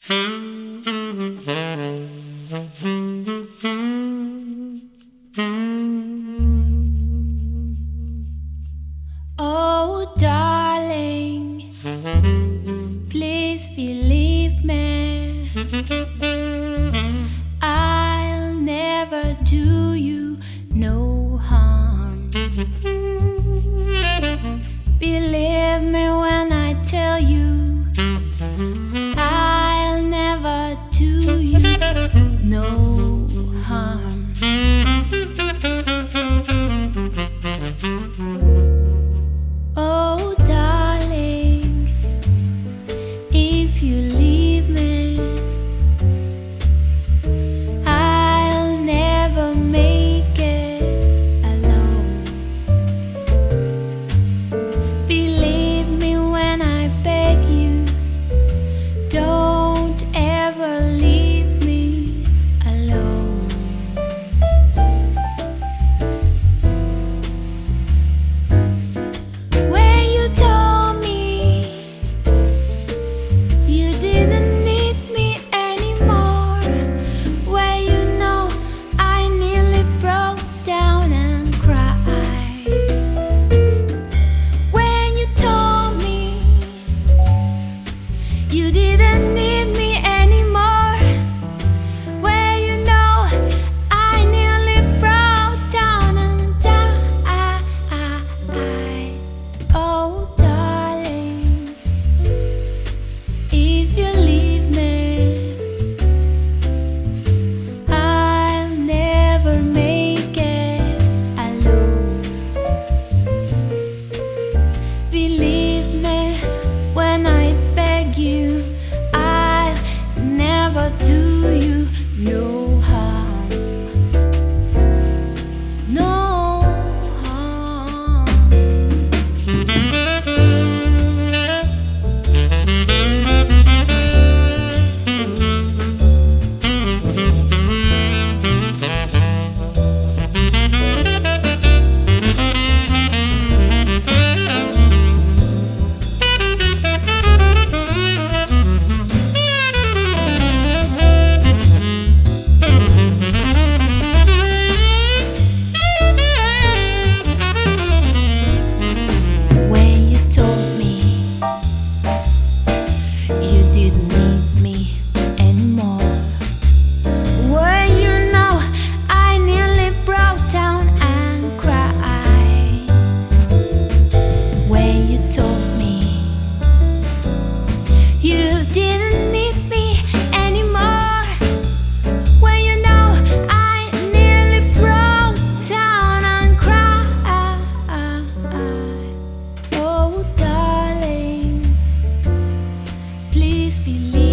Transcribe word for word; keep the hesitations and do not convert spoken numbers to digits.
Oh, darling, please believe me. I'll never do you no harm. Believe me when I tell you I'll never do you no harm. Oh, darling, if you leave me, I'll never make it alone. Believe me when I beg you, don't ever leave me alone. Where you told me you didn't need me anymore, where you know I nearly broke down and cried. When you told me you didn't need me anymore, where you know I nearly broke down and died. Oh, darling, if you leave me, I'll never make it alone. Believe me when I beg you, I'll never do you no harm. No harm. When you told me you didn't need me anymore, well, you know I nearly broke down and cried. When you told me you didn't need me anymore, when you know I nearly broke down and cried. Oh, darling, please believe